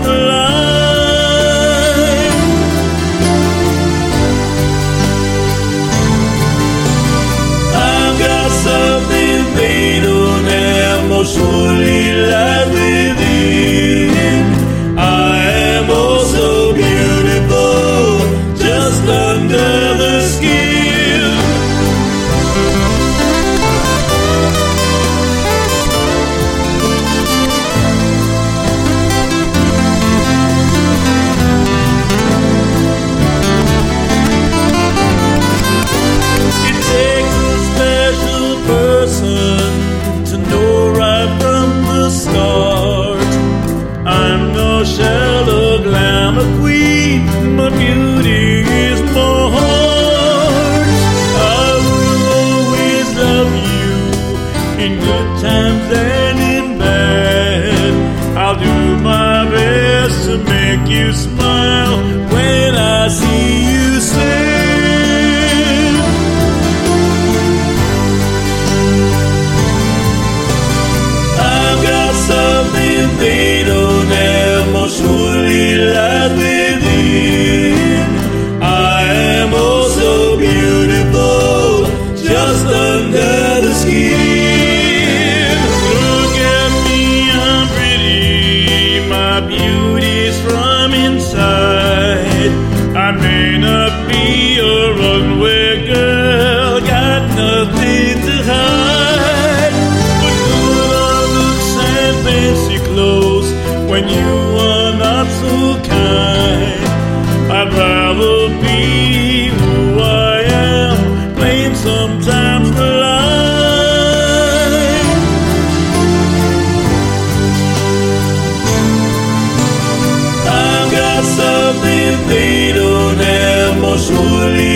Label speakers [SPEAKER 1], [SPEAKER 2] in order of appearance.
[SPEAKER 1] maligned. I've got something they don't have, most surely lies within. I am also beautiful, just under the skin. It takes a special person to know right from the start. I'm no shallow glamour queen, my beauty is my heart. I will always love you in good times and in bad. I'll do my best to make you smile when I see you sad. I've got something they don't have, most surely lies within. I am also beautiful, just under the skin. Look at me, I'm pretty, my beauty's from inside. I may not be a runaway girl, got nothing to hide. But good on looks and fancy clothes, when you are not so kind. I'd rather be who I am, playing sometimes the line. I've got something they don't have, most surely